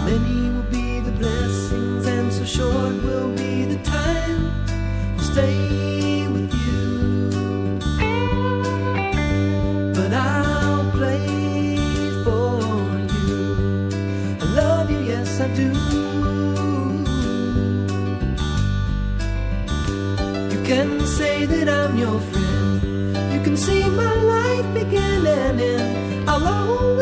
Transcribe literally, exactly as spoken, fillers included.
Many will be the blessings, and so short will be the time to stay with you. But I'll play for you. I love you, yes I do. You can say that I'm your friend. You can see my life begin and end. I'll always